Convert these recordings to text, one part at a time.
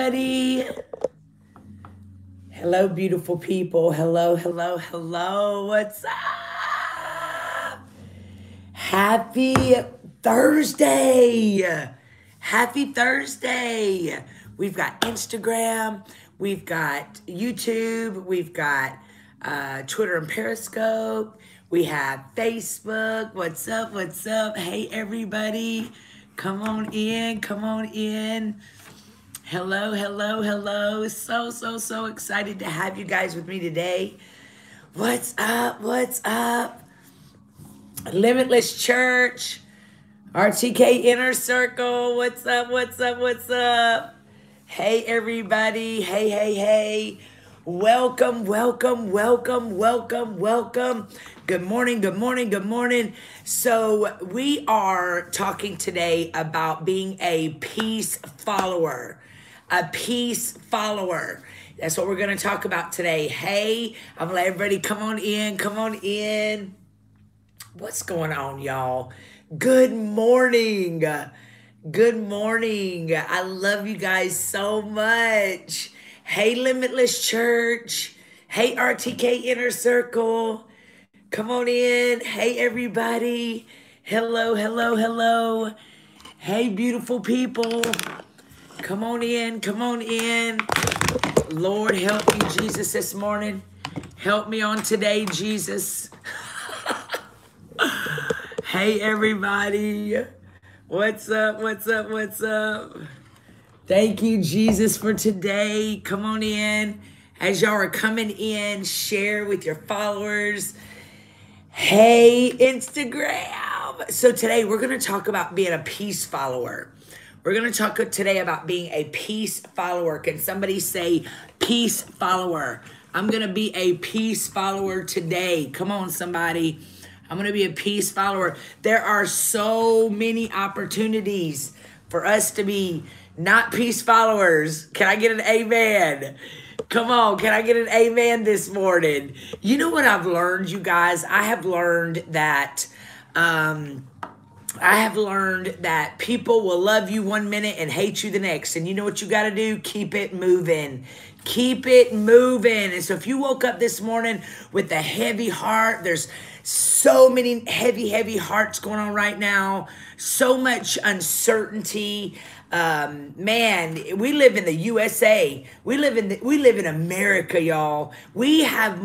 everybody. Hello, beautiful people. Hello, hello, hello. What's up? Happy Thursday. Happy Thursday. We've got Instagram. We've got YouTube. We've got Twitter and Periscope. We have Facebook. What's up? What's up? Hey, everybody. Come on in. Come on in. Hello, hello, hello. So excited to have you guys with me today. What's up? What's up? Limitless Church, RTK Inner Circle. What's up? What's up? What's up? Hey, everybody. Hey, hey, hey. Welcome, welcome, welcome, welcome, welcome. Good morning, good morning, good morning. So we are talking today about being a peace follower. A peace follower. That's what we're going to talk about today. Hey, I'm going to let everybody come on in. Come on in. What's going on, y'all? Good morning. Good morning. I love you guys so much. Hey, Limitless Church. Hey, RTK Inner Circle. Come on in. Hey, everybody. Hello, hello, hello. Hey, beautiful people. Come on in. Come on in. Lord, help me, Jesus, this morning. Help me on today, Jesus. Hey, everybody. What's up? What's up? What's up? Thank you, Jesus, for today. Come on in. As y'all are coming in, share with your followers. Hey, Instagram. So today we're going to talk about being a peace follower. We're going to talk today about being a peace follower. Can somebody say peace follower? I'm going to be a peace follower today. Come on, somebody. I'm going to be a peace follower. There are so many opportunities for us to be not peace followers. Can I get an amen? Come on, can I get an amen this morning? You know what I've learned, you guys? I have learned that people will love you one minute and hate you the next. And you know what you got to do? Keep it moving. Keep it moving. And so if you woke up this morning with a heavy heart, there's so many heavy hearts going on right now. So much uncertainty. Man, we live in the USA. We live in America, y'all. We have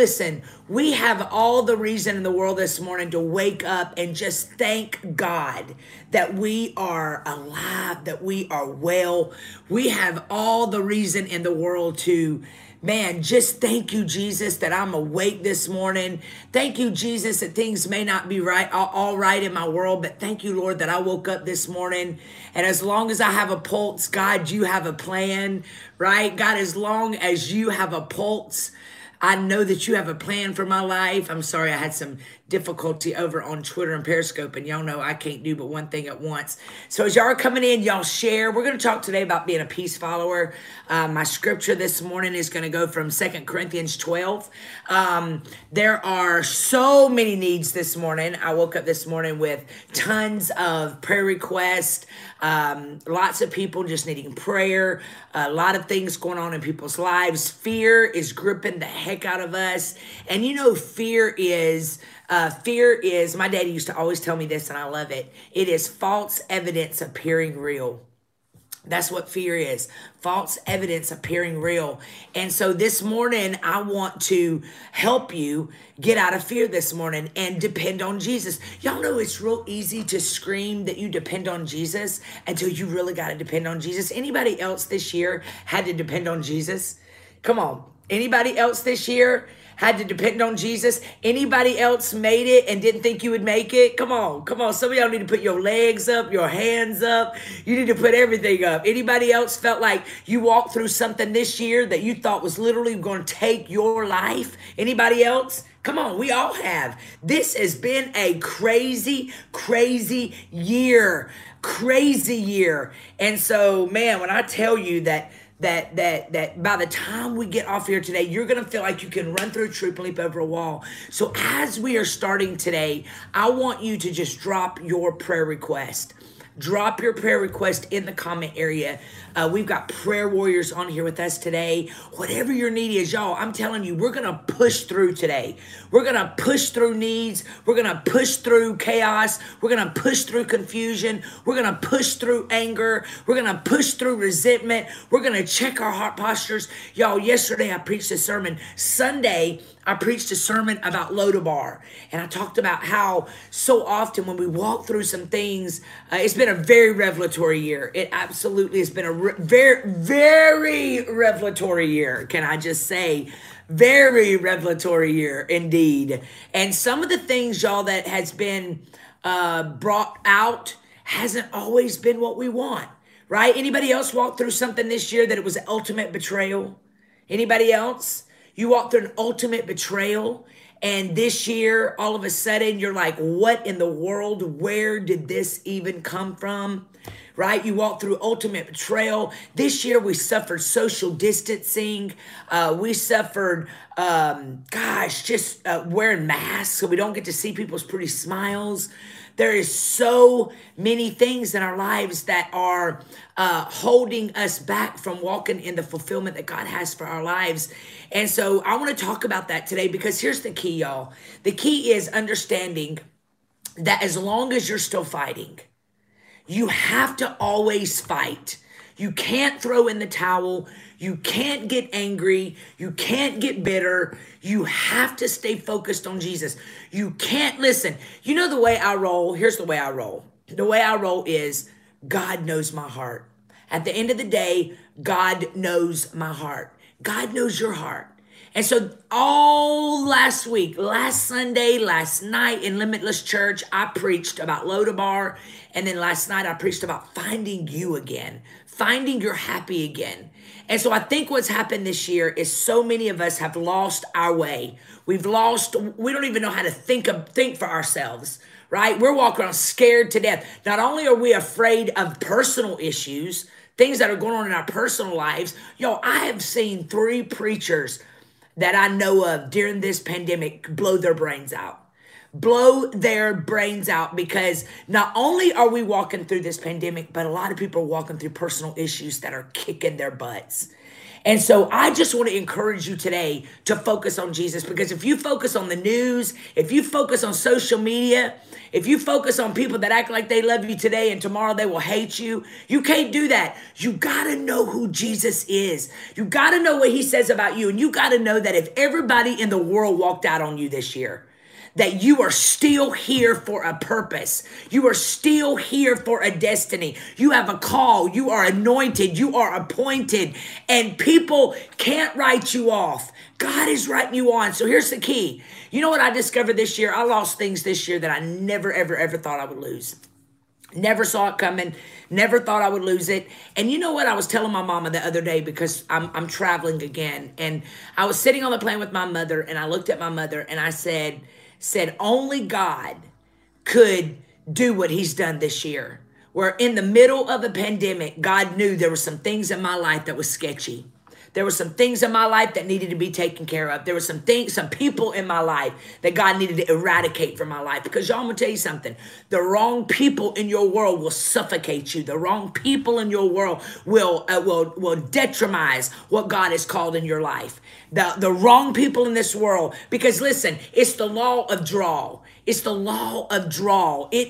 all the reason in the world this morning to wake up and just thank God that we are alive, that we are well. We have all the reason in the world to, man, just thank you, Jesus, that I'm awake this morning. Thank you, Jesus, that things may not be all right in my world, but thank you, Lord, that I woke up this morning. And as long as I have a pulse, God, you have a plan, right? God, as long as you have a pulse, I know that you have a plan for my life. I'm sorry, I had some difficulty over on Twitter and Periscope, and y'all know I can't do but one thing at once. So as y'all are coming in, y'all share. We're going to talk today about being a peace follower. My scripture this morning is going to go from 2 Corinthians 12. There are so many needs this morning. I woke up this morning with tons of prayer requests. Lots of people just needing prayer. A lot of things going on in people's lives. Fear is gripping the heck out of us. And you know, fear is, my daddy used to always tell me this, and I love it. It is false evidence appearing real. That's what fear is. False evidence appearing real. And so this morning, I want to help you get out of fear this morning and depend on Jesus. Y'all know it's real easy to scream that you depend on Jesus until you really got to depend on Jesus. Anybody else this year had to depend on Jesus? Come on. Anybody else this year had to depend on Jesus? Anybody else made it and didn't think you would make it? Come on, come on. Some of y'all need to put your legs up, your hands up. You need to put everything up. Anybody else felt like you walked through something this year that you thought was literally going to take your life? Anybody else? Come on, we all have. This has been a crazy year. Crazy year. And so, man, when I tell you that by the time we get off here today, you're going to feel like you can run through a troop and leap over a wall. So as we are starting today, I want you to just drop your prayer request. Drop your prayer request in the comment area. We've got prayer warriors on here with us today. Whatever your need is, y'all, I'm telling you, we're going to push through today. We're going to push through needs. We're going to push through chaos. We're going to push through confusion. We're going to push through anger. We're going to push through resentment. We're going to check our heart postures. Y'all, yesterday I preached a sermon. Sunday, I preached a sermon about Lodabar, and I talked about how so often when we walk through some things, it's been a very revelatory year. It absolutely has been a very, very revelatory year. Can I just say, very revelatory year indeed. And some of the things, y'all, that has been brought out hasn't always been what we want, right? Anybody else walk through something this year that it was an ultimate betrayal? Anybody else? You walk through an ultimate betrayal, and this year, all of a sudden, you're like, what in the world? Where did this even come from? Right? You walk through ultimate betrayal. This year, we suffered social distancing. We suffered, just wearing masks so we don't get to see people's pretty smiles. There is so many things in our lives that are holding us back from walking in the fulfillment that God has for our lives. And so I want to talk about that today, because here's the key, y'all. The key is understanding that as long as you're still fighting, you have to always fight. You can't throw in the towel. You can't get angry. You can't get bitter. You have to stay focused on Jesus. You can't listen. You know the way I roll? Here's the way I roll. The way I roll is God knows my heart. At the end of the day, God knows my heart. God knows your heart. And so all last week, last Sunday, last night in Limitless Church, I preached about Lodabar. And then last night I preached about finding you again, finding your happy again. And so I think what's happened this year is so many of us have lost our way. We don't even know how to think for ourselves, right? We're walking around scared to death. Not only are we afraid of personal issues, things that are going on in our personal lives. I have seen 3 preachers that I know of during this pandemic blow their brains out. Blow their brains out, because not only are we walking through this pandemic, but a lot of people are walking through personal issues that are kicking their butts. And so I just want to encourage you today to focus on Jesus, because if you focus on the news, if you focus on social media, if you focus on people that act like they love you today and tomorrow they will hate you, you can't do that. You got to know who Jesus is. You got to know what he says about you. And you got to know that if everybody in the world walked out on you this year, that you are still here for a purpose. You are still here for a destiny. You have a call. You are anointed. You are appointed. And people can't write you off. God is writing you on. So here's the key. You know what I discovered this year? I lost things this year that I never, ever, ever thought I would lose. Never saw it coming. Never thought I would lose it. And you know what? I was telling my mama the other day, because I'm traveling again. And I was sitting on the plane with my mother, and I looked at my mother and I said, only God could do what he's done this year. Where in the middle of a pandemic, God knew there were some things in my life that was sketchy. There were some things in my life that needed to be taken care of. There were some people in my life that God needed to eradicate from my life. Because y'all, I'm going to tell you something. The wrong people in your world will suffocate you. The wrong people in your world will detrimize what God has called in your life. The wrong people in this world. Because listen, it's the law of draw. It's the law of draw. It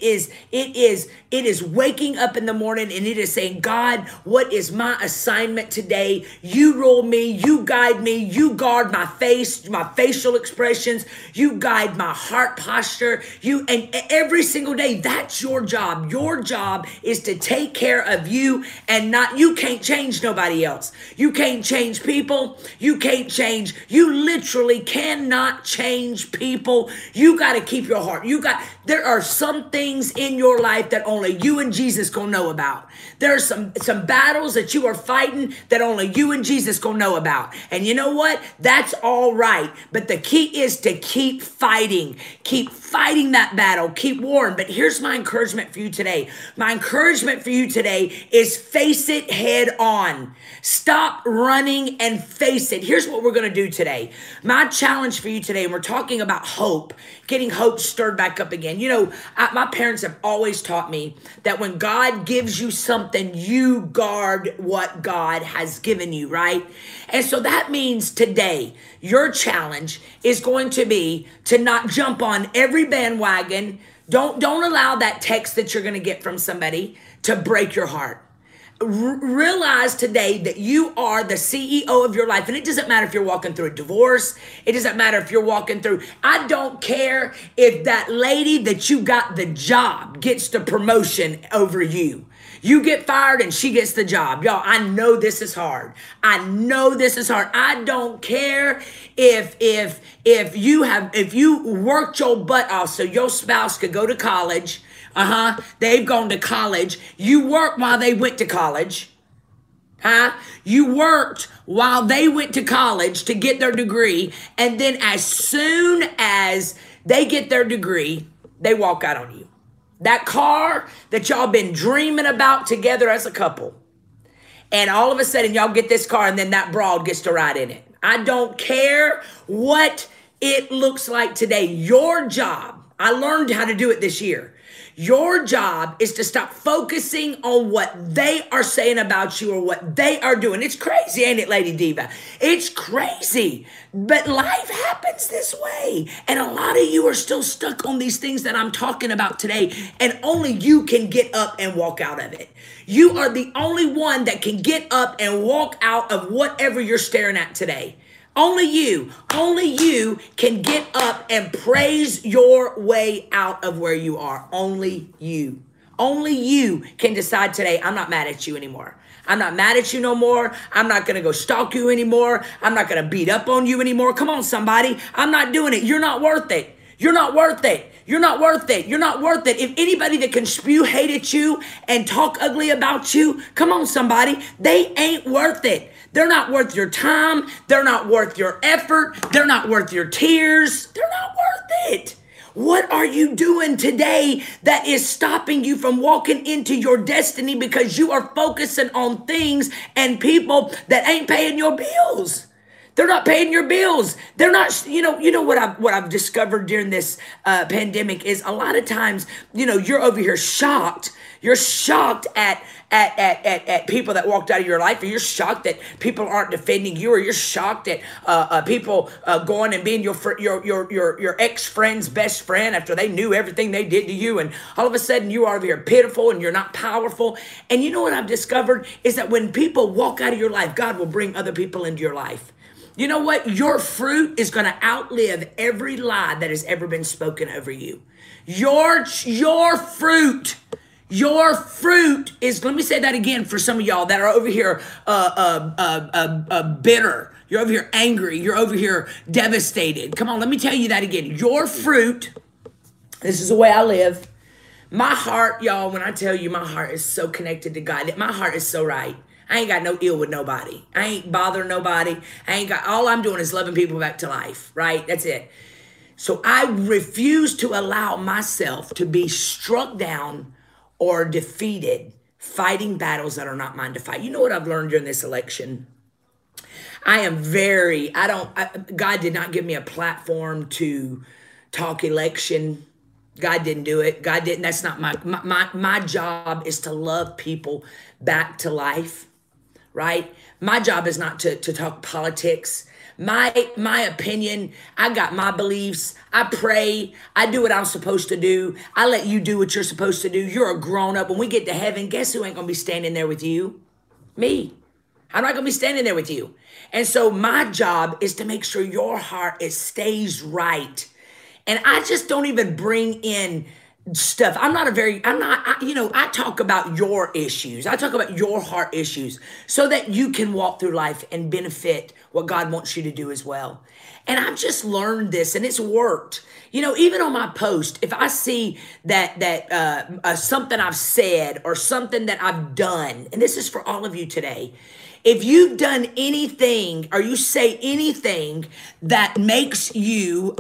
is waking up in the morning and it is saying, God, what is my assignment today? You rule me, you guide me, you guard my face, my facial expressions, you guide my heart posture. And every single day, that's your job. Your job is to take care of you, and you can't change nobody else. You can't change people. You literally cannot change people. You got to keep your heart. There are some things in your life that only you and Jesus gonna know about. There are some battles that you are fighting that only you and Jesus going to know about. And you know what? That's all right. But the key is to keep fighting. Keep fighting that battle. Keep warring. But here's my encouragement for you today. My encouragement for you today is face it head on. Stop running and face it. Here's what we're going to do today. My challenge for you today, and we're talking about hope, getting hope stirred back up again. You know, my parents have always taught me that when God gives you something, you guard what God has given you, right? And so that means today, your challenge is going to be to not jump on every bandwagon. Don't allow that text that you're going to get from somebody to break your heart. Realize today that you are the CEO of your life. And it doesn't matter if you're walking through a divorce. It doesn't matter if you're walking through, I don't care if that lady that you got the job gets the promotion over you. You get fired and she gets the job. Y'all, I know this is hard. I know this is hard. I don't care if you worked your butt off so your spouse could go to college. They've gone to college. You worked while they went to college. You worked while they went to college to get their degree. And then as soon as they get their degree, they walk out on you. That car that y'all been dreaming about together as a couple. And all of a sudden y'all get this car and then that broad gets to ride in it. I don't care what it looks like today. Your job, I learned how to do it this year. Your job is to stop focusing on what they are saying about you or what they are doing. It's crazy, ain't it, Lady Diva? It's crazy. But life happens this way. And a lot of you are still stuck on these things that I'm talking about today. And only you can get up and walk out of it. You are the only one that can get up and walk out of whatever you're staring at today. Only you can get up and praise your way out of where you are. Only you can decide today, I'm not mad at you anymore. I'm not mad at you no more. I'm not going to go stalk you anymore. I'm not going to beat up on you anymore. Come on, somebody. I'm not doing it. You're not worth it. You're not worth it. You're not worth it. You're not worth it. If anybody that can spew hate at you and talk ugly about you, come on, somebody. They ain't worth it. They're not worth your time. They're not worth your effort. They're not worth your tears. They're not worth it. What are you doing today that is stopping you from walking into your destiny because you are focusing on things and people that ain't paying your bills? They're not paying your bills. They're not, you know what I've discovered during this pandemic is a lot of times, you're over here shocked. You're shocked at people that walked out of your life, or you're shocked that people aren't defending you, or you're shocked at people going and being your ex-friend's best friend after they knew everything they did to you, and all of a sudden you are over here pitiful and you're not powerful. And you know what I've discovered is that when people walk out of your life, God will bring other people into your life. You know what? Your fruit is going to outlive every lie that has ever been spoken over you. Your fruit is, let me say that again for some of y'all that are over here bitter. You're over here angry. You're over here devastated. Come on, let me tell you that again. Your fruit, this is the way I live. My heart, y'all, when I tell you my heart is so connected to God, my heart is so right. I ain't got no ill with nobody. I ain't bothering nobody. All I'm doing is loving people back to life, right? That's it. So I refuse to allow myself to be struck down or defeated fighting battles that are not mine to fight. You know what I've learned during this election? God did not give me a platform to talk election. God didn't do it. God didn't. That's not my job is to love people back to life, right? My job is not to talk politics. My opinion, I got my beliefs. I pray. I do what I'm supposed to do. I let you do what you're supposed to do. You're a grown up. When we get to heaven, guess who ain't going to be standing there with you? Me. I'm not going to be standing there with you. And so my job is to make sure your heart, it stays right. And I just don't even bring in stuff. I talk about your issues. I talk about your heart issues so that you can walk through life and benefit what God wants you to do as well. And I've just learned this and it's worked. Even on my post, if I see that something I've said or something that I've done, and this is for all of you today, If you've done anything or you say anything that makes you,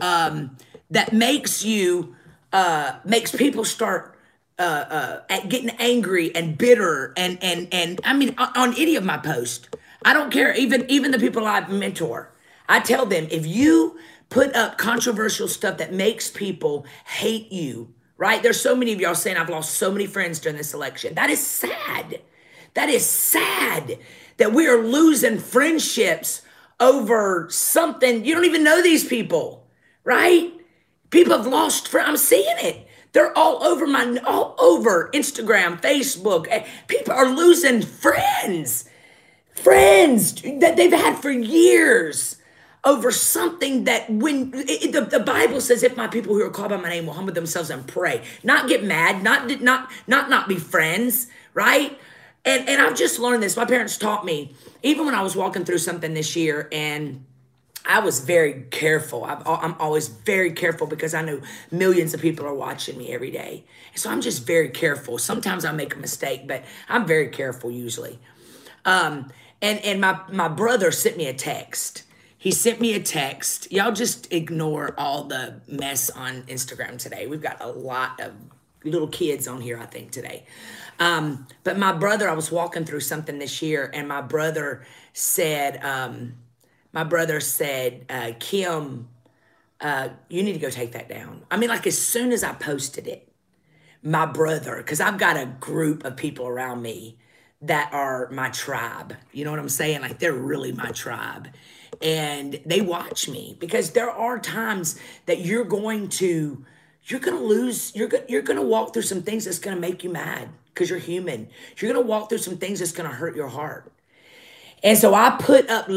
makes people start at getting angry and bitter and I mean on any of my posts, I don't care. Even the people I mentor, I tell them if you put up controversial stuff that makes people hate you, right? There's so many of y'all saying I've lost so many friends during this election. That is sad. That is sad that we are losing friendships over something. You don't even know these people, right? People have lost friends. I'm seeing it. They're all over Instagram, Facebook. People are losing friends that they've had for years over something that the Bible says, if my people who are called by my name will humble themselves and pray, not get mad, not be friends, right? And I've just learned this. My parents taught me, even when I was walking through something this year, and I was very careful. I'm always very careful because I know millions of people are watching me every day. So I'm just very careful. Sometimes I make a mistake, but I'm very careful usually. And my brother sent me a text. He sent me a text. Y'all just ignore all the mess on Instagram today. We've got a lot of little kids on here, I think, today. But my brother, I was walking through something this year, and my brother said, Kim, you need to go take that down. I mean, like as soon as I posted it, my brother, because I've got a group of people around me that are my tribe. You know what I'm saying? Like they're really my tribe. And they watch me because there are times that you're going to walk through some things that's going to make you mad because you're human. You're going to walk through some things that's going to hurt your heart. And so I put up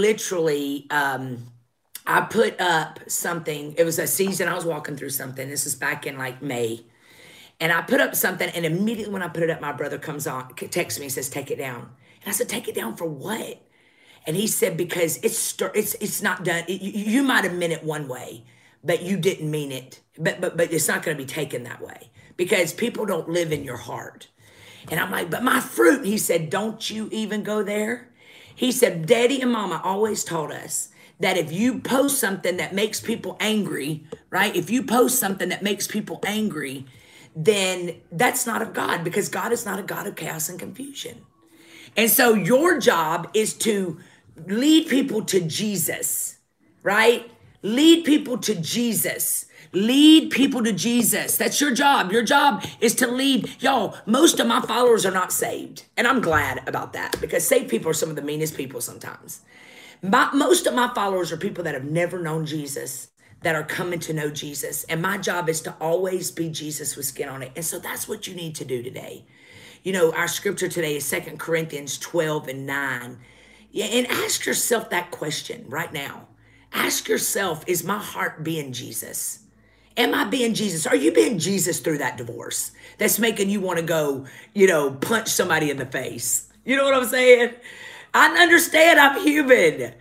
something. It was a season I was walking through something. This is back in like May. And I put up something, and immediately when I put it up, my brother comes on, texts me and says, take it down. And I said, take it down for what? And he said, because it's not done. You might have meant it one way, but you didn't mean it. But it's not going to be taken that way because people don't live in your heart. And I'm like, but my fruit, he said, don't you even go there. He said, Daddy and Mama always taught us that if you post something that makes people angry, right? If you post something that makes people angry, then that's not of God because God is not a God of chaos and confusion. And so your job is to lead people to Jesus, right? Lead people to Jesus. Lead people to Jesus. That's your job. Your job is to lead. Y'all, most of my followers are not saved. And I'm glad about that because saved people are some of the meanest people sometimes. Most of my followers are people that have never known Jesus, that are coming to know Jesus. And my job is to always be Jesus with skin on it. And so that's what you need to do today. You know, our scripture today is 2 Corinthians 12:9. Yeah, and ask yourself that question right now. Ask yourself, is my heart being Jesus? Am I being Jesus? Are you being Jesus through that divorce that's making you want to go, punch somebody in the face? You know what I'm saying? I understand I'm human.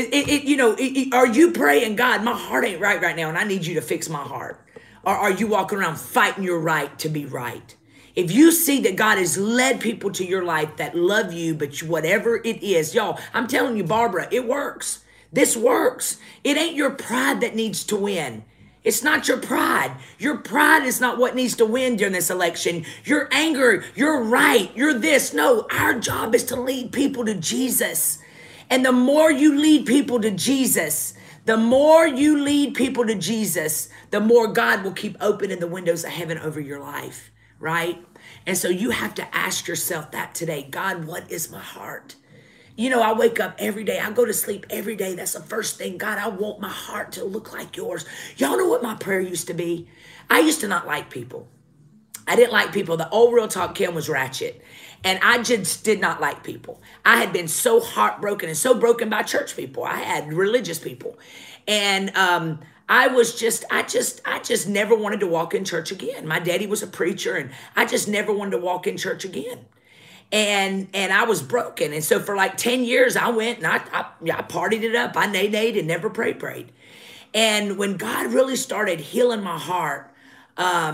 Are you praying, God, my heart ain't right now, and I need you to fix my heart? Or are you walking around fighting your right to be right? If you see that God has led people to your life that love you, but whatever it is, y'all, I'm telling you, Barbara, it works. This works. It ain't your pride that needs to win. It's not your pride. Your pride is not what needs to win during this election. Your anger, you're right, you're this. No, our job is to lead people to Jesus. And the more you lead people to Jesus, the more God will keep opening the windows of heaven over your life, right? And so you have to ask yourself that today. God, what is my heart? I wake up every day. I go to sleep every day. That's the first thing. God, I want my heart to look like yours. Y'all know what my prayer used to be? I used to not like people. I didn't like people. The old Real Talk Kim was ratchet. And I just did not like people. I had been so heartbroken and so broken by church people. I had religious people. And I just never wanted to walk in church again. My daddy was a preacher, and I just never wanted to walk in church again. And I was broken. And so for like 10 years, I went and I partied it up. I nay-nayed and never prayed. And when God really started healing my heart,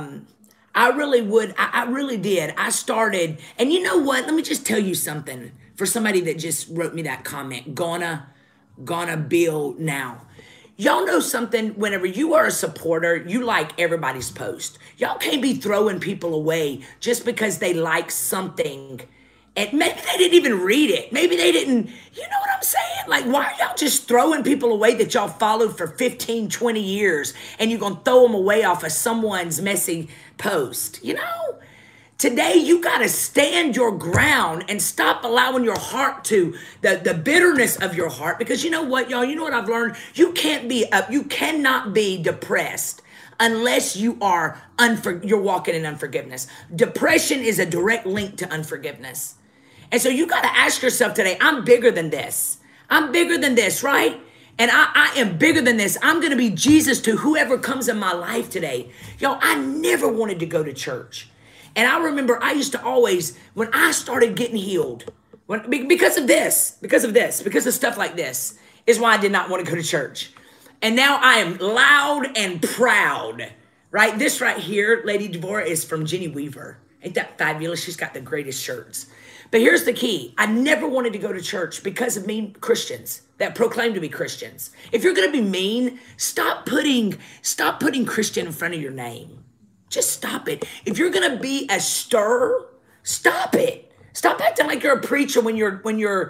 I really did. I started, and you know what? Let me just tell you something. For somebody that just wrote me that comment, gonna build now. Y'all know something, whenever you are a supporter, you like everybody's post. Y'all can't be throwing people away just because they like something. And maybe they didn't even read it. Maybe they didn't, you know what I'm saying? Like, why are y'all just throwing people away that y'all followed for 15, 20 years and you're going to throw them away off of someone's messy post? You know? Today, you got to stand your ground and stop allowing your heart to, the bitterness of your heart. Because you know what, y'all? You know what I've learned? You cannot be depressed unless you are you're walking in unforgiveness. Depression is a direct link to unforgiveness. And so you got to ask yourself today, I'm bigger than this. I'm bigger than this, right? And I am bigger than this. I'm going to be Jesus to whoever comes in my life today. Y'all, I never wanted to go to church. And I remember I used to always, when I started getting healed, because of stuff like this, is why I did not want to go to church. And now I am loud and proud, right? This right here, Lady Deborah, is from Jenny Weaver. Ain't that fabulous? She's got the greatest shirts. But here's the key. I never wanted to go to church because of mean Christians that proclaim to be Christians. If you're going to be mean, stop putting Christian in front of your name. Just stop it. If you're gonna be a stir, stop it. Stop acting like you're a preacher when you're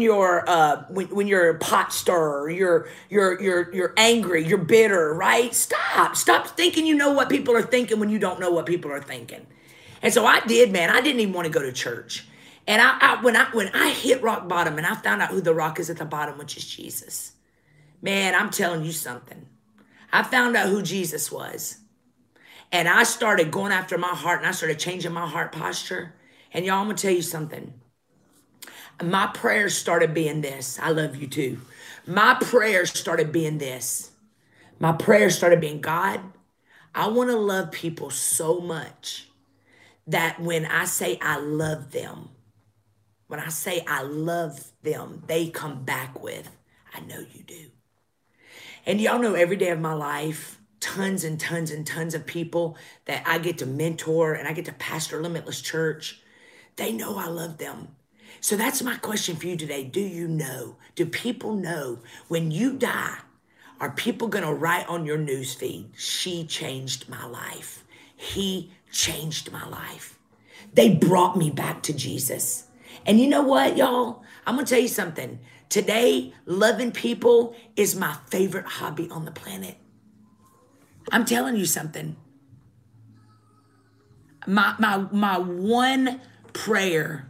a pot stirrer. You're angry. You're bitter, right? Stop thinking you know what people are thinking when you don't know what people are thinking. And so I did, man. I didn't even want to go to church. And when I hit rock bottom and I found out who the rock is at the bottom, which is Jesus, man, I'm telling you something. I found out who Jesus was. And I started going after my heart, and I started changing my heart posture. And y'all, I'm going to tell you something. My prayers started being this. I love you too. My prayers started being this. My prayers started being, God, I want to love people so much that when I say I love them, they come back with, I know you do. And y'all know every day of my life, tons and tons and tons of people that I get to mentor and I get to pastor Limitless Church. They know I love them. So that's my question for you today. Do people know when you die, are people going to write on your news feed, she changed my life. He changed my life. They brought me back to Jesus. And you know what, y'all? I'm going to tell you something. Today, loving people is my favorite hobby on the planet. I'm telling you something. My one prayer,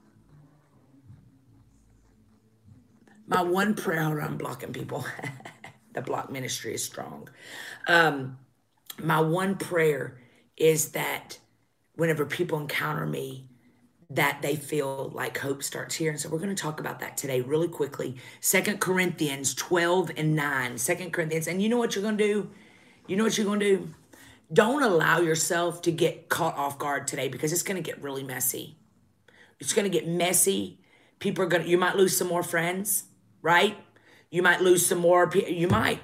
hold on, I'm blocking people. The block ministry is strong. My one prayer is that whenever people encounter me, that they feel like hope starts here. And so we're going to talk about that today really quickly. 2 Corinthians 12:9. 2 Corinthians. And you know what you're going to do? Don't allow yourself to get caught off guard today, because it's going to get really messy. It's going to get messy. You might lose some more friends, right? You might lose some more. You might.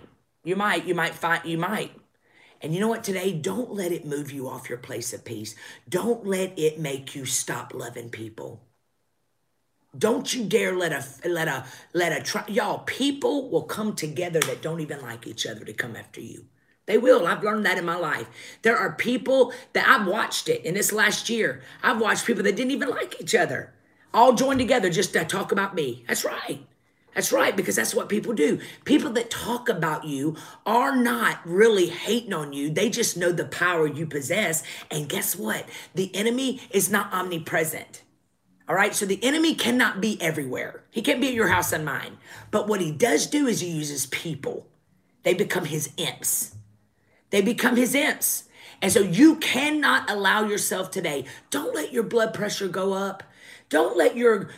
And you know what today? Don't let it move you off your place of peace. Don't let it make you stop loving people. Don't you dare y'all, people will come together that don't even like each other to come after you. They will. I've learned that in my life. There are people that I've watched it in this last year. I've watched people that didn't even like each other all join together just to talk about me. That's right. That's right, because that's what people do. People that talk about you are not really hating on you. They just know the power you possess. And guess what? The enemy is not omnipresent. All right, so the enemy cannot be everywhere. He can't be at your house and mine. But what he does do is he uses people. They become his imps. And so you cannot allow yourself today. Don't let your blood pressure go up. Don't let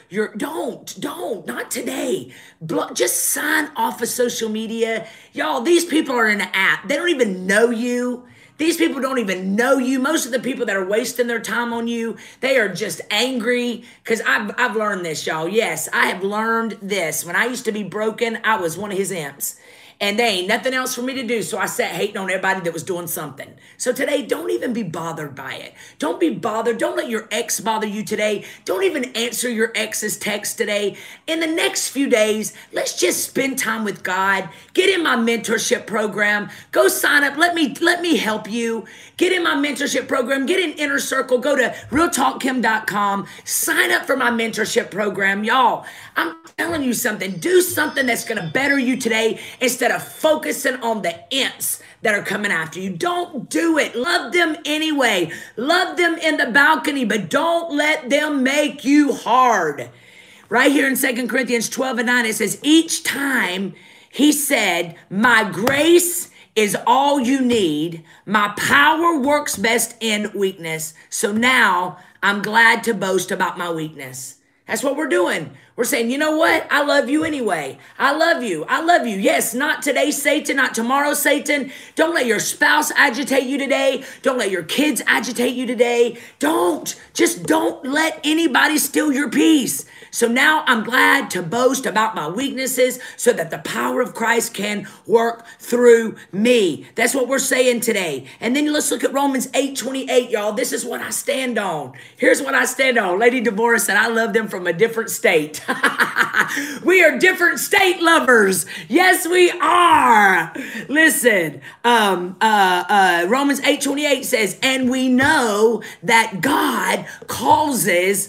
not today. Just sign off of social media. Y'all, these people are in an app. They don't even know you. These people don't even know you. Most of the people that are wasting their time on you, they are just angry. Because I've learned this, y'all. Yes, I have learned this. When I used to be broken, I was one of his imps. and there ain't nothing else for me to do. So I sat hating on everybody that was doing something. So today, don't even be bothered by it. Don't be bothered. Don't let your ex bother you today. Don't even answer your ex's text today. In the next few days, let's just spend time with God. Get in my mentorship program. Go sign up. Let me help you. Get in my mentorship program. Get in Inner Circle. Go to realtalkkim.com. Sign up for my mentorship program. Y'all, I'm telling you something. Do something that's going to better you today instead of focusing on the imps that are coming after you. Don't do it. Love them anyway. Love them in the balcony, but don't let them make you hard. Right here in 2 Corinthians 12:9, it says, each time he said, my grace is all you need. My power works best in weakness. So now I'm glad to boast about my weakness. That's what we're doing. We're saying, you know what? I love you anyway. I love you. I love you. Yes, not today, Satan, not tomorrow, Satan. Don't let your spouse agitate you today. Don't let your kids agitate you today. Just don't let anybody steal your peace. So now I'm glad to boast about my weaknesses so that the power of Christ can work through me. That's what we're saying today. And then let's look at Romans 8:28, y'all. This is what I stand on. Here's what I stand on. Lady Deborah said, I love them from a different state. We are different state lovers. Yes, we are. Listen, Romans 8:28 says, and we know that God causes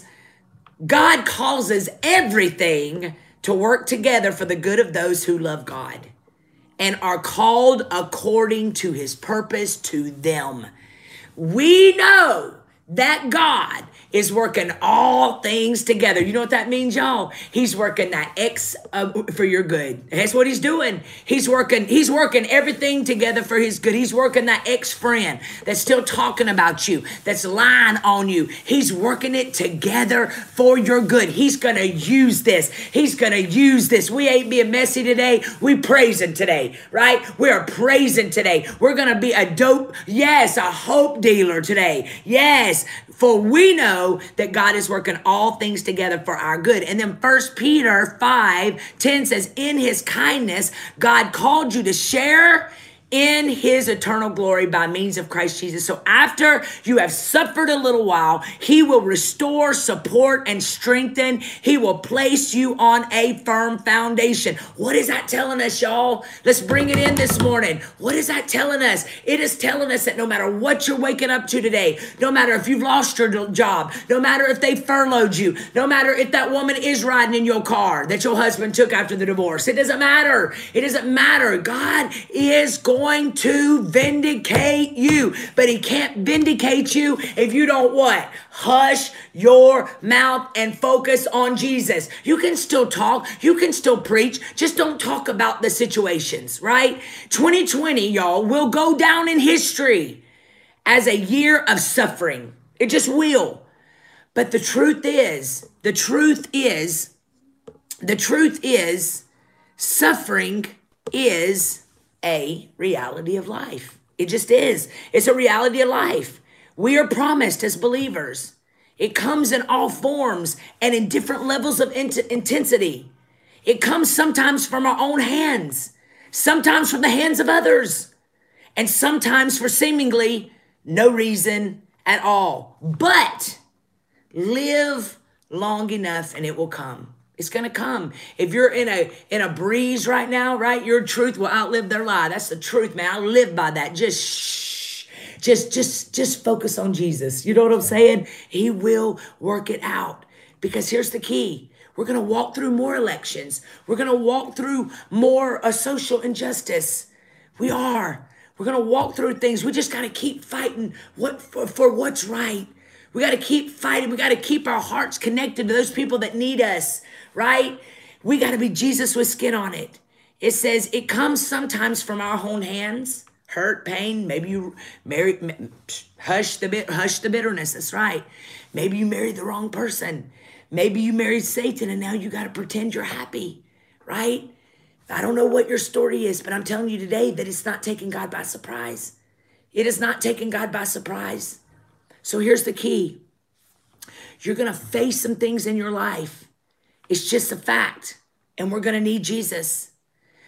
everything to work together for the good of those who love God and are called according to his purpose to them. We know that God is working all things together. You know what that means, y'all? He's working that for your good. That's what he's doing. He's working everything together for his good. He's working that ex-friend that's still talking about you, that's lying on you. He's working it together for your good. He's going to use this. He's going to use this. We ain't being messy today. We praising today, right? We are praising today. We're going to be a hope dealer today. Yes, for we know that God is working all things together for our good. And then 1 Peter 5:10 says, in his kindness, God called you to share in his eternal glory by means of Christ Jesus. So after you have suffered a little while, he will restore, support, and strengthen. He will place you on a firm foundation. What is that telling us, y'all? Let's bring it in this morning. What is that telling us? It is telling us that no matter what you're waking up to today, no matter if you've lost your job, no matter if they furloughed you, no matter if that woman is riding in your car that your husband took after the divorce, it doesn't matter. It doesn't matter. God is going to vindicate you, but he can't vindicate you if you don't what? Hush your mouth and focus on Jesus. You can still talk. You can still preach. Just don't talk about the situations, right? 2020, y'all, will go down in history as a year of suffering. It just will. But the truth is, suffering is a reality of life. It just is. It's a reality of life. We are promised as believers. It comes in all forms and in different levels of intensity. It comes sometimes from our own hands, sometimes from the hands of others, and sometimes for seemingly no reason at all. But live long enough and it will come. It's going to come. If you're in a breeze right now, right? Your truth will outlive their lie. That's the truth, man. I live by that. Just focus on Jesus. You know what I'm saying? He will work it out. Because here's the key. We're going to walk through more elections. We're going to walk through more social injustice. We are. We're going to walk through things. We just got to keep fighting for what's right. We got to keep fighting. We got to keep our hearts connected to those people that need us, right? We got to be Jesus with skin on it. It says it comes sometimes from our own hands, hurt, pain. Maybe you hush the bitterness. That's right. Maybe you married the wrong person. Maybe you married Satan and now you got to pretend you're happy, right? I don't know what your story is, but I'm telling you today that it's not taking God by surprise. It is not taking God by surprise. So here's the key. You're going to face some things in your life. It's just a fact. And we're going to need Jesus.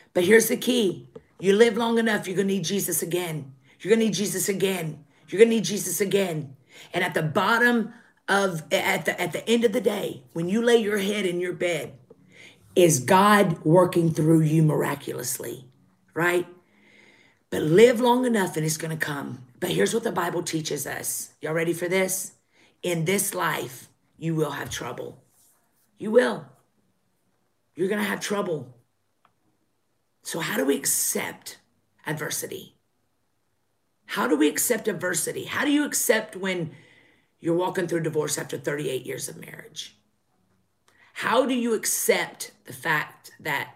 But here's the key. You live long enough, you're going to need Jesus again. You're going to need Jesus again. You're going to need Jesus again. And at the bottom of, at the end of the day, when you lay your head in your bed, is God working through you miraculously, right? But live long enough and it's going to come. But here's what the Bible teaches us. Y'all ready for this? In this life, you will have trouble. You will. You're going to have trouble. So how do we accept adversity? How do we accept adversity? How do you accept when you're walking through divorce after 38 years of marriage? How do you accept the fact that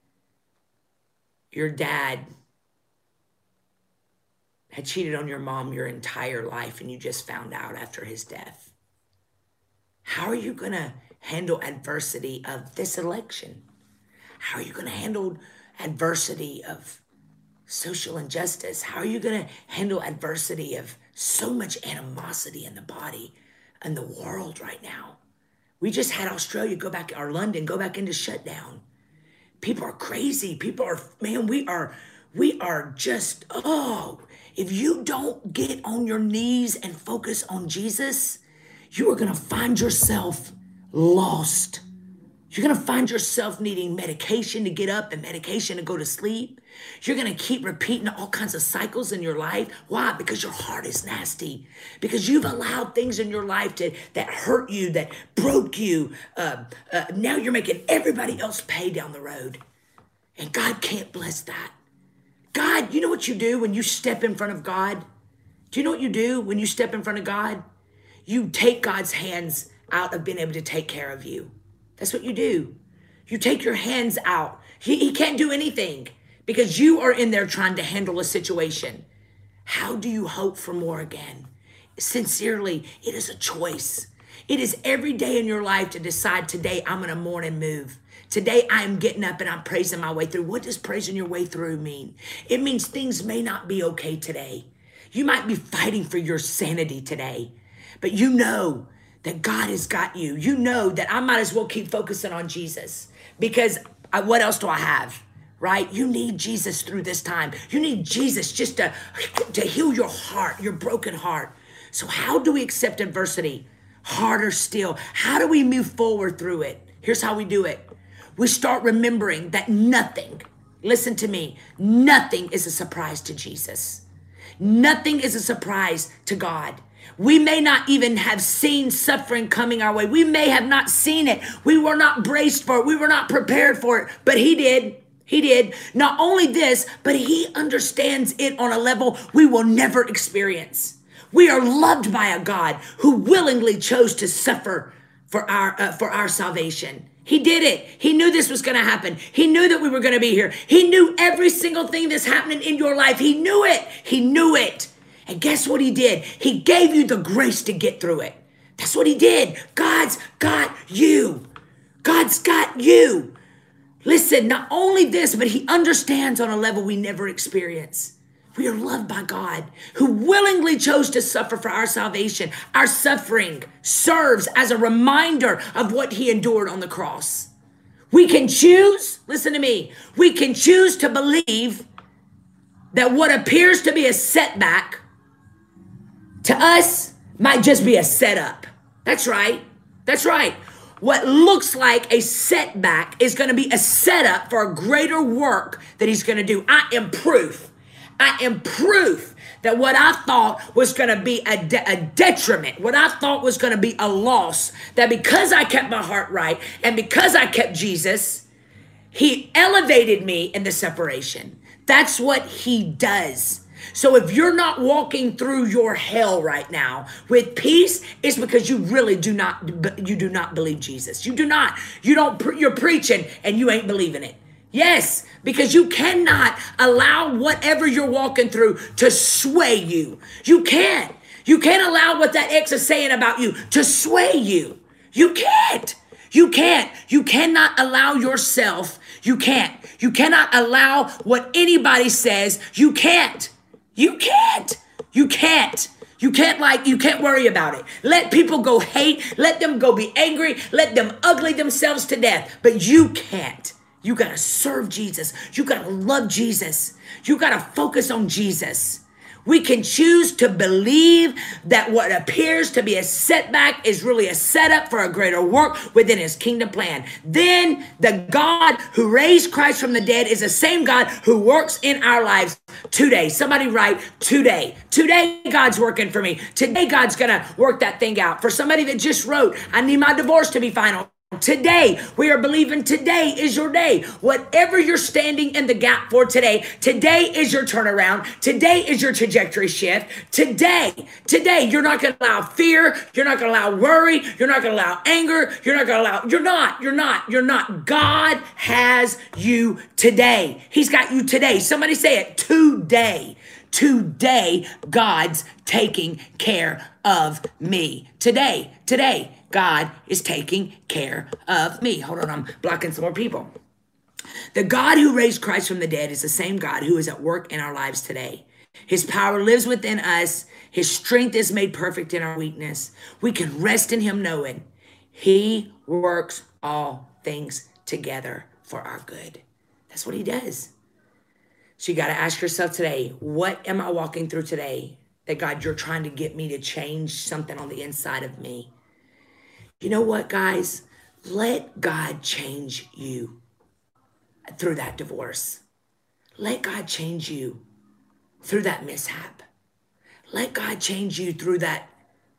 your dad had cheated on your mom your entire life and you just found out after his death? How are you going to handle adversity of this election? How are you going to handle adversity of social injustice? How are you going to handle adversity of so much animosity in the body and the world right now? We just had Australia go back, or London go back into shutdown. People are crazy. People are, man, we are just, if you don't get on your knees and focus on Jesus, you are going to find yourself lost. You're going to find yourself needing medication to get up and medication to go to sleep. You're going to keep repeating all kinds of cycles in your life. Why? Because your heart is nasty. Because you've allowed things in your life that hurt you, that broke you. Now you're making everybody else pay down the road. And God can't bless that. God, you know what you do when you step in front of God? Do you know what you do when you step in front of God? You take God's hands out of being able to take care of you. That's what you do. You take your hands out. He can't do anything because you are in there trying to handle a situation. How do you hope for more again? Sincerely, it is a choice. It is every day in your life to decide, today I'm going to mourn and move. Today I am getting up and I'm praising my way through. What does praising your way through mean? It means things may not be okay today. You might be fighting for your sanity today, but you know that God has got you. You know that I might as well keep focusing on Jesus because what else do I have, right? You need Jesus through this time. You need Jesus just to heal your heart, your broken heart. So how do we accept adversity? Harder still. How do we move forward through it? Here's how we do it. We start remembering that nothing, listen to me, nothing is a surprise to Jesus. Nothing is a surprise to God. We may not even have seen suffering coming our way. We may have not seen it. We were not braced for it. We were not prepared for it, but he did. He did. Not only this, but he understands it on a level we will never experience. We are loved by a God who willingly chose to suffer for our salvation. He did it. He knew this was going to happen. He knew that we were going to be here. He knew every single thing that's happening in your life. He knew it. He knew it. And guess what he did? He gave you the grace to get through it. That's what he did. God's got you. God's got you. Listen, not only this, but he understands on a level we never experience. We are loved by God who willingly chose to suffer for our salvation. Our suffering serves as a reminder of what he endured on the cross. We can choose, listen to me, we can choose to believe that what appears to be a setback to us might just be a setup. That's right. That's right. What looks like a setback is going to be a setup for a greater work that he's going to do. I am proof. I am proof that what I thought was going to be a detriment, what I thought was going to be a loss, that because I kept my heart right and because I kept Jesus, he elevated me in the separation. That's what he does. So if you're not walking through your hell right now with peace, it's because you really do not believe Jesus. You do not. You're preaching and you ain't believing it. Yes, because you cannot allow whatever you're walking through to sway you. You can't. You can't allow what that ex is saying about you to sway you. You can't. You can't. You cannot allow yourself. You can't. You cannot allow what anybody says. You can't. You can't. You can't. You can't worry about it. Let people go hate. Let them go be angry. Let them ugly themselves to death. But you can't. You got to serve Jesus. You got to love Jesus. You got to focus on Jesus. We can choose to believe that what appears to be a setback is really a setup for a greater work within his kingdom plan. Then the God who raised Christ from the dead is the same God who works in our lives today. Somebody write today. Today, God's working for me. Today, God's going to work that thing out. For somebody that just wrote, I need my divorce to be final. Today, we are believing today is your day. Whatever you're standing in the gap for today, today is your turnaround. Today is your trajectory shift. Today, you're not going to allow fear. You're not going to allow worry. You're not going to allow anger. You're not. God has you today. He's got you today. Somebody say it, today. Today, God's taking care of me. Today, God is taking care of me. Hold on, I'm blocking some more people. The God who raised Christ from the dead is the same God who is at work in our lives today. His power lives within us. His strength is made perfect in our weakness. We can rest in him knowing he works all things together for our good. That's what he does. So you got to ask yourself today, what am I walking through today that God, you're trying to get me to change something on the inside of me? You know what, guys? Let God change you through that divorce. Let God change you through that mishap. Let God change you through that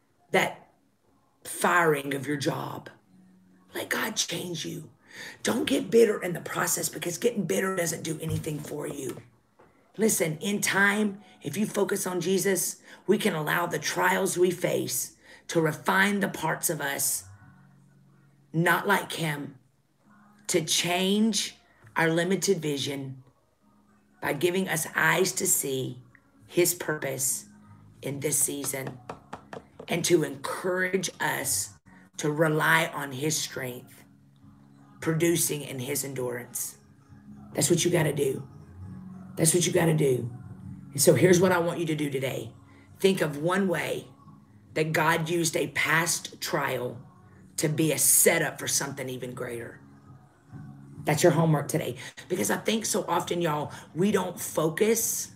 firing of your job. Let God change you. Don't get bitter in the process, because getting bitter doesn't do anything for you. Listen, in time, if you focus on Jesus, we can allow the trials we face to refine the parts of us not like him, to change our limited vision by giving us eyes to see his purpose in this season, and to encourage us to rely on his strength, producing in his endurance. That's what you got to do. That's what you got to do. And so here's what I want you to do today. Think of one way that God used a past trial to be a setup for something even greater. That's your homework today. Because I think so often, y'all, we don't focus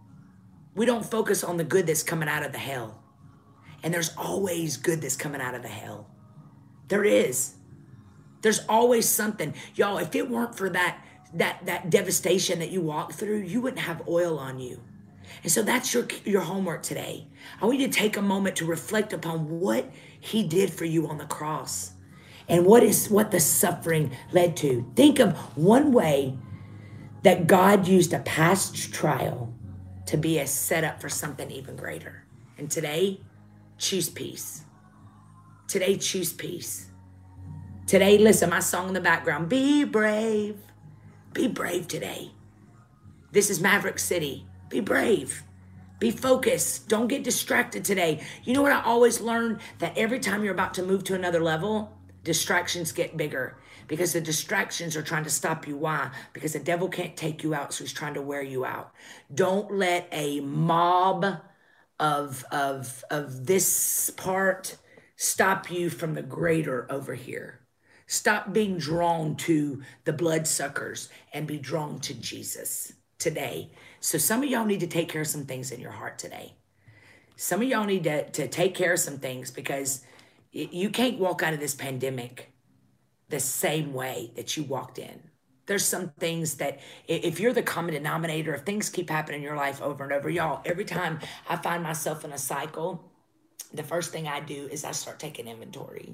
on the good that's coming out of the hell. And there's always good that's coming out of the hell. There is. There's always something. Y'all, if it weren't for that devastation that you walked through, you wouldn't have oil on you. And so that's your homework today. I want you to take a moment to reflect upon what he did for you on the cross and what the suffering led to. Think of one way that God used a past trial to be a setup for something even greater. And today, choose peace. Today, choose peace. Today, listen, my song in the background, be brave. Be brave today. This is Maverick City. Be brave. Be focused. Don't get distracted today. You know what I always learn? That every time you're about to move to another level, distractions get bigger, because the distractions are trying to stop you. Why? Because the devil can't take you out, so he's trying to wear you out. Don't let a mob of this part stop you from the greater over here. Stop being drawn to the bloodsuckers and be drawn to Jesus today. So some of y'all need to take care of some things in your heart today. Some of y'all need to take care of some things, because you can't walk out of this pandemic the same way that you walked in. There's some things that if you're the common denominator, if things keep happening in your life over and over, y'all, every time I find myself in a cycle, the first thing I do is I start taking inventory.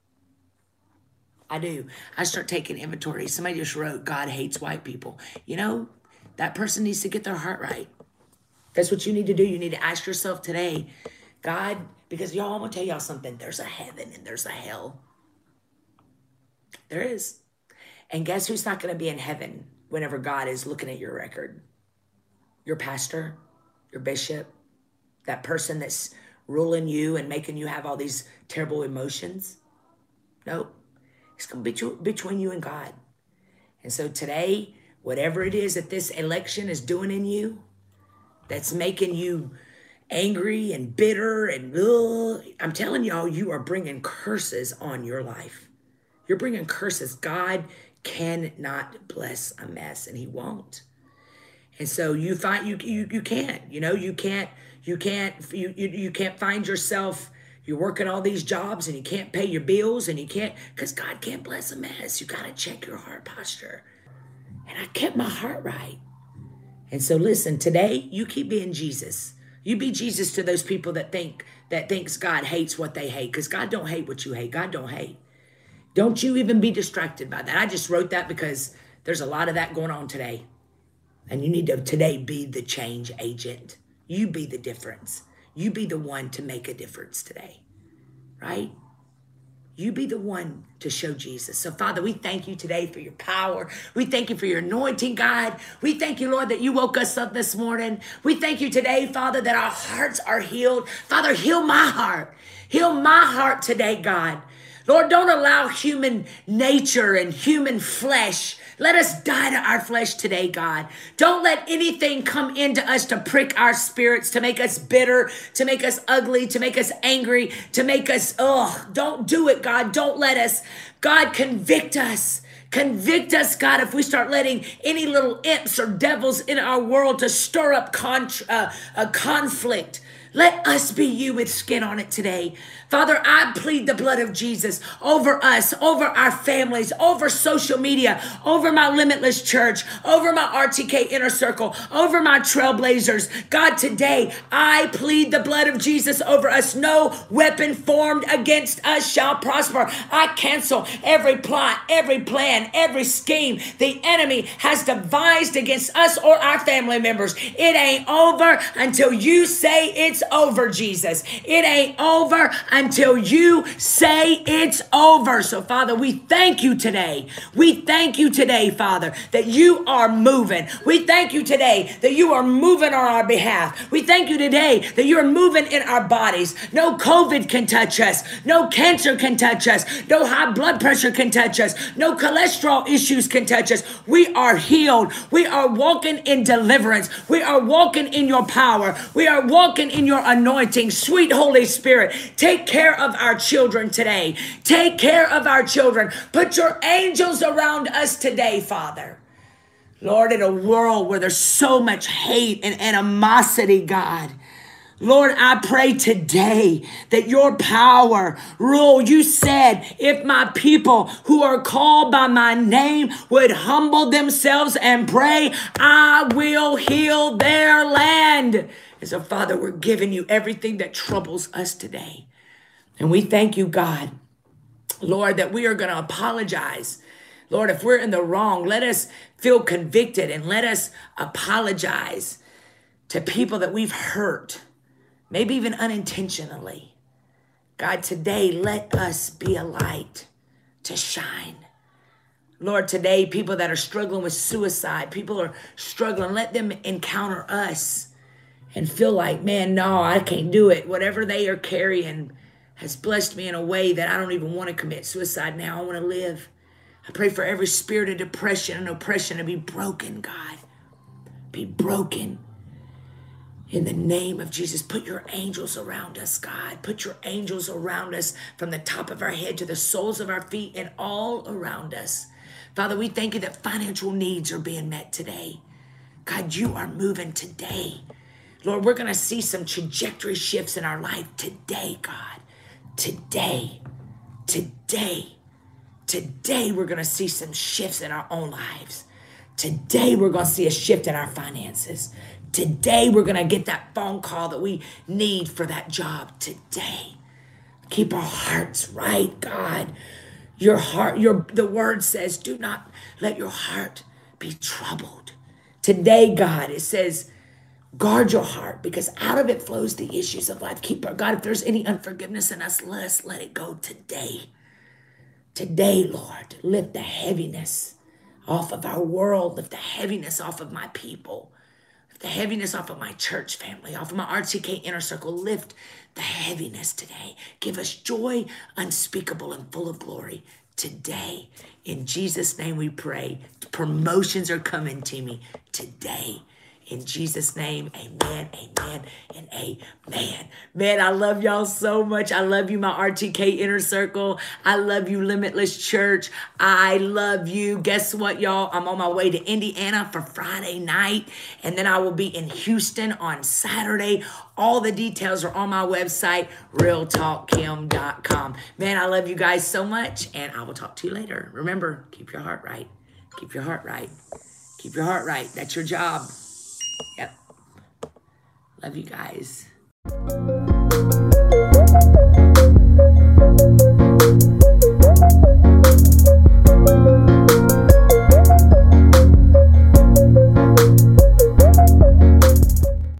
I do. I start taking inventory. Somebody just wrote, God hates white people. You know, that person needs to get their heart right. That's what you need to do. You need to ask yourself today, God, because y'all, I'm going to tell y'all something. There's a heaven and there's a hell. There is. And guess who's not going to be in heaven whenever God is looking at your record? Your pastor, your bishop, that person that's ruling you and making you have all these terrible emotions. Nope. It's going to be between you and God. And so today, whatever it is that this election is doing in you, that's making you angry and bitter and I'm telling y'all, you are bringing curses on your life. You're bringing curses. God cannot bless a mess, and he won't. And so you find you can't, you can't find yourself. You're working all these jobs and you can't pay your bills, and you can't, because God can't bless a mess. You got to check your heart posture. And I kept my heart right. And so listen, today you keep being Jesus. You be Jesus to those people that thinks God hates what they hate, because God don't hate what you hate. God don't hate. Don't you even be distracted by that. I just wrote that because there's a lot of that going on today. And you need to today be the change agent. You be the difference. You be the one to make a difference today, right? You be the one to show Jesus. So, Father, we thank you today for your power. We thank you for your anointing, God. We thank you, Lord, that you woke us up this morning. We thank you today, Father, that our hearts are healed. Father, heal my heart. Heal my heart today, God. Lord, don't allow human nature and human flesh. Let us die to our flesh today, God. Don't let anything come into us to prick our spirits, to make us bitter, to make us ugly, to make us angry, to make us, don't do it, God. Don't let us. God, convict us. Convict us, God, if we start letting any little imps or devils in our world to stir up a conflict. Let us be you with skin on it today. Father, I plead the blood of Jesus over us, over our families, over social media, over my Limitless Church, over my RTK Inner Circle, over my Trailblazers. God, today I plead the blood of Jesus over us. No weapon formed against us shall prosper. I cancel every plot, every plan, every scheme the enemy has devised against us or our family members. It ain't over until you say it's over, Jesus. It ain't over until you say it's over. So, Father, we thank you today. We thank you today, Father, that you are moving. We thank you today that you are moving on our behalf. We thank you today that you're moving in our bodies. No COVID can touch us. No cancer can touch us. No high blood pressure can touch us. No cholesterol issues can touch us. We are healed. We are walking in deliverance. We are walking in your power. We are walking in your anointing. Sweet Holy Spirit, take care of our children today. Take care of our children. Put your angels around us today, Father. Lord, in a world where there's so much hate and animosity, God, Lord, I pray today that your power rule. You said, if my people who are called by my name would humble themselves and pray, I will heal their land. And so, Father, we're giving you everything that troubles us today. And we thank you, God, Lord, that we are going to apologize. Lord, if we're in the wrong, let us feel convicted and let us apologize to people that we've hurt, maybe even unintentionally. God, today, let us be a light to shine. Lord, today, people that are struggling with suicide, people are struggling, let them encounter us and feel like, man, no, I can't do it. Whatever they are carrying has blessed me in a way that I don't even want to commit suicide now. I want to live. I pray for every spirit of depression and oppression to be broken, God. Be broken. In the name of Jesus, put your angels around us, God. Put your angels around us from the top of our head to the soles of our feet and all around us. Father, we thank you that financial needs are being met today. God, you are moving today. Lord, we're going to see some trajectory shifts in our life today, God. Today we're going to see some shifts in our own lives. Today we're going to see a shift in our finances. Today we're going to get that phone call that we need for that job today. Keep our hearts right, God. Your heart, the word says, do not let your heart be troubled. Today, God, it says, guard your heart, because out of it flows the issues of life. Keep our God, if there's any unforgiveness in us, let it go today. Today, Lord, lift the heaviness off of our world. Lift the heaviness off of my people. Lift the heaviness off of my church family, off of my RTK Inner Circle. Lift the heaviness today. Give us joy unspeakable and full of glory today. In Jesus' name we pray. Promotions are coming to me today. In Jesus' name, amen, amen, and amen. Man, I love y'all so much. I love you, my RTK Inner Circle. I love you, Limitless Church. I love you. Guess what, y'all? I'm on my way to Indiana for Friday night, and then I will be in Houston on Saturday. All the details are on my website, realtalkkim.com. Man, I love you guys so much, and I will talk to you later. Remember, keep your heart right. Keep your heart right. Keep your heart right. That's your job. Yep. Love you guys.